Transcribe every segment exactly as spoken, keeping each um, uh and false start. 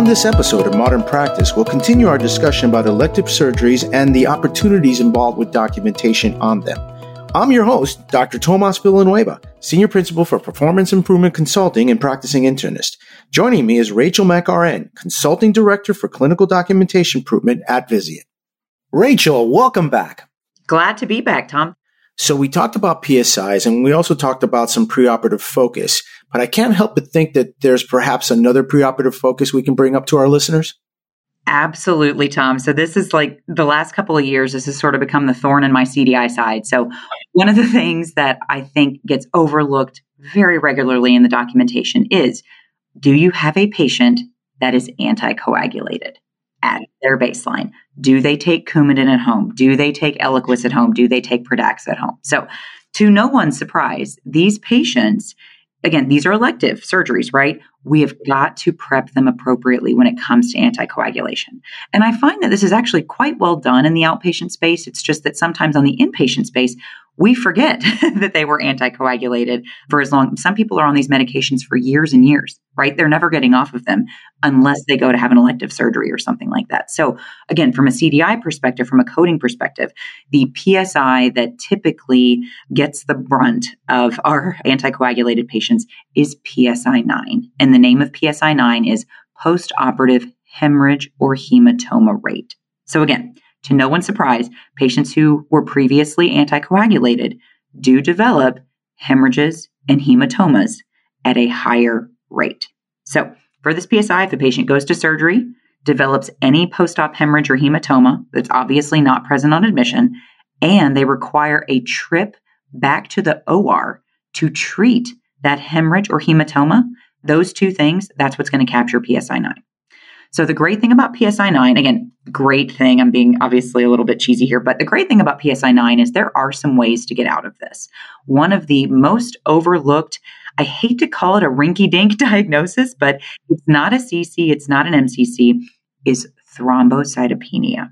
this episode of Modern Practice, we'll continue our discussion about elective surgeries and the opportunities involved with documentation on them. I'm your host, Doctor Tomas Villanueva, Senior Principal for Performance Improvement Consulting and Practicing Internist. Joining me is Rachel McRN, Consulting Director for Clinical Documentation Improvement at Vizient. Rachel, welcome back. Glad to be back, Tom. So we talked about P S Is and we also talked about some preoperative focus, but I can't help but think that there's perhaps another preoperative focus we can bring up to our listeners. Absolutely, Tom. So this is like the last couple of years, this has sort of become the thorn in my C D I side. So one of the things that I think gets overlooked very regularly in the documentation is, do you have a patient that is anticoagulated at their baseline? Do they take Coumadin at home? Do they take Eliquis at home? Do they take Pradaxa at home? So to no one's surprise, these patients, again, these are elective surgeries, right? We have got to prep them appropriately when it comes to anticoagulation. And I find that this is actually quite well done in the outpatient space. It's just that sometimes on the inpatient space, we forget that they were anticoagulated for as long. Some people are on these medications for years and years, right? They're never getting off of them unless they go to have an elective surgery or something like that. So again, from a C D I perspective, from a coding perspective, the P S I that typically gets the brunt of our anticoagulated patients is P S I nine. And the name of P S I nine is postoperative hemorrhage or hematoma rate. So again, to no one's surprise, patients who were previously anticoagulated do develop hemorrhages and hematomas at a higher rate. So for this P S I, if the patient goes to surgery, develops any post-op hemorrhage or hematoma that's obviously not present on admission, and they require a trip back to the O R to treat that hemorrhage or hematoma, those two things, that's what's going to capture P S I nine. So the great thing about P S I nine, again, great thing, I'm being obviously a little bit cheesy here, but the great thing about P S I nine is there are some ways to get out of this. One of the most overlooked, I hate to call it a rinky-dink diagnosis, but it's not a C C, it's not an M C C, is thrombocytopenia.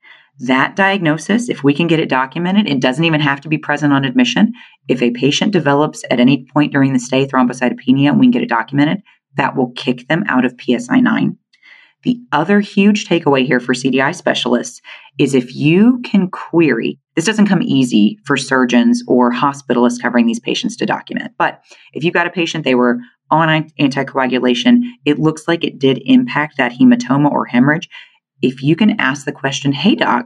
That diagnosis, if we can get it documented, it doesn't even have to be present on admission. If a patient develops at any point during the stay thrombocytopenia and we can get it documented, that will kick them out of P S I nine. The other huge takeaway here for C D I specialists is if you can query, this doesn't come easy for surgeons or hospitalists covering these patients to document, but if you've got a patient, they were on anticoagulation, it looks like it did impact that hematoma or hemorrhage. If you can ask the question, hey doc,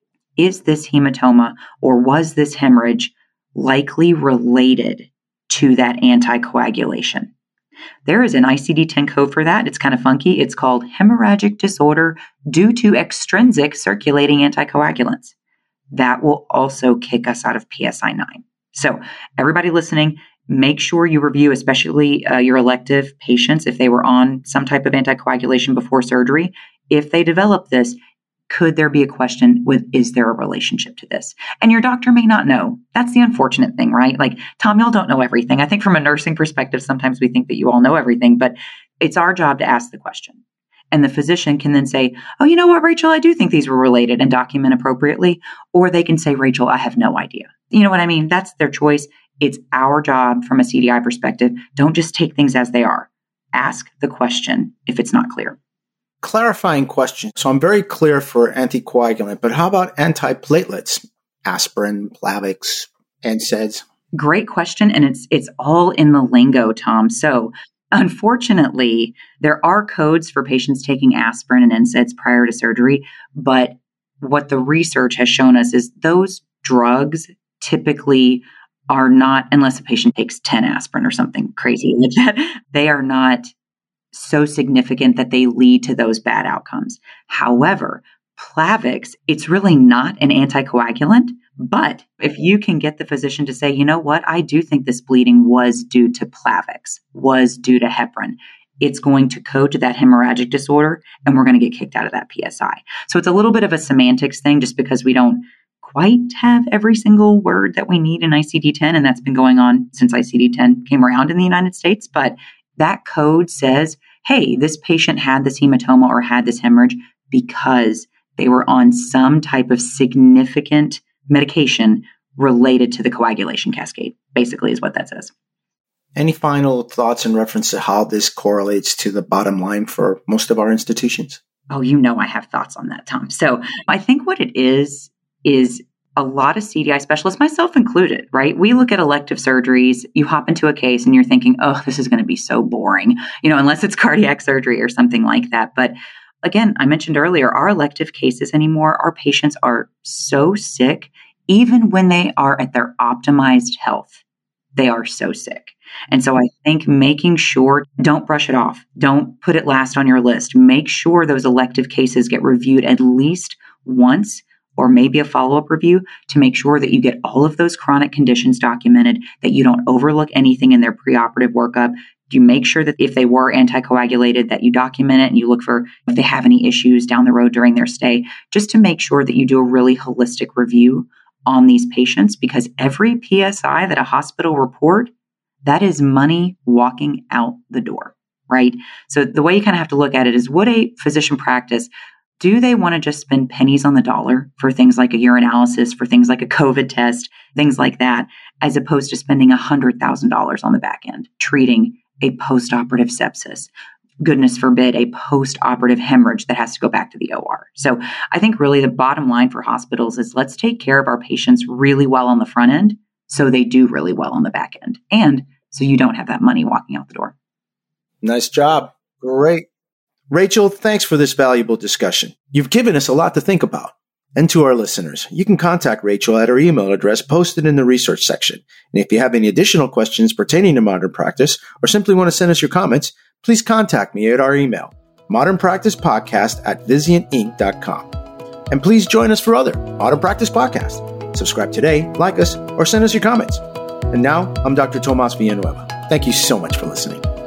is this hematoma or was this hemorrhage likely related to that anticoagulation? There is an I C D ten code for that. It's kind of funky. It's called hemorrhagic disorder due to extrinsic circulating anticoagulants. That will also kick us out of P S I nine. So everybody listening, make sure you review, especially uh, your elective patients, if they were on some type of anticoagulation before surgery. If they develop this, could there be a question with, is there a relationship to this? And your doctor may not know. That's the unfortunate thing, right? Like, Tom, y'all don't know everything. I think from a nursing perspective, sometimes we think that you all know everything, but it's our job to ask the question. And the physician can then say, oh, you know what, Rachel, I do think these were related and document appropriately. Or they can say, Rachel, I have no idea. You know what I mean? That's their choice. It's our job from a C D I perspective. Don't just take things as they are. Ask the question if it's not clear. Clarifying question. So I'm very clear for anticoagulant, but how about antiplatelets? Aspirin, Plavix, N SAIDs? Great question. And it's it's all in the lingo, Tom. So unfortunately, there are codes for patients taking aspirin and N SAIDs prior to surgery. But what the research has shown us is those drugs typically are not, unless a patient takes ten aspirin or something crazy like that, they are not so significant that they lead to those bad outcomes. However, Plavix, it's really not an anticoagulant, but if you can get the physician to say, you know what, I do think this bleeding was due to Plavix, was due to heparin, it's going to code to that hemorrhagic disorder, and we're going to get kicked out of that P S I. So it's a little bit of a semantics thing just because we don't quite have every single word that we need in I C D ten, and that's been going on since I C D ten came around in the United States, but that code says, hey, this patient had this hematoma or had this hemorrhage because they were on some type of significant medication related to the coagulation cascade, basically is what that says. Any final thoughts in reference to how this correlates to the bottom line for most of our institutions? Oh, you know I have thoughts on that, Tom. So I think what it is, is a lot of C D I specialists, myself included, right? We look at elective surgeries, you hop into a case and you're thinking, oh, this is going to be so boring, you know, unless it's cardiac surgery or something like that. But again, I mentioned earlier, our elective cases anymore, our patients are so sick, even when they are at their optimized health, they are so sick. And so I think making sure, don't brush it off. Don't put it last on your list. Make sure those elective cases get reviewed at least once, or maybe a follow-up review, to make sure that you get all of those chronic conditions documented, that you don't overlook anything in their preoperative workup. You make sure that if they were anticoagulated, that you document it and you look for if they have any issues down the road during their stay, just to make sure that you do a really holistic review on these patients, because every P S I that a hospital report, that is money walking out the door, right? So the way you kind of have to look at it is, would a physician practice, do they want to just spend pennies on the dollar for things like a urinalysis, for things like a COVID test, things like that, as opposed to spending one hundred thousand dollars on the back end treating a post-operative sepsis? Goodness forbid, a post-operative hemorrhage that has to go back to the O R. So I think really the bottom line for hospitals is, let's take care of our patients really well on the front end so they do really well on the back end, and so you don't have that money walking out the door. Nice job. Great. Rachel, thanks for this valuable discussion. You've given us a lot to think about. And to our listeners, you can contact Rachel at her email address posted in the research section. And if you have any additional questions pertaining to modern practice, or simply want to send us your comments, please contact me at our email, modernpracticepodcast at vizient inc dot com. And please join us for other Modern Practice podcasts. Subscribe today, like us, or send us your comments. And now, I'm Doctor Tomas Villanueva. Thank you so much for listening.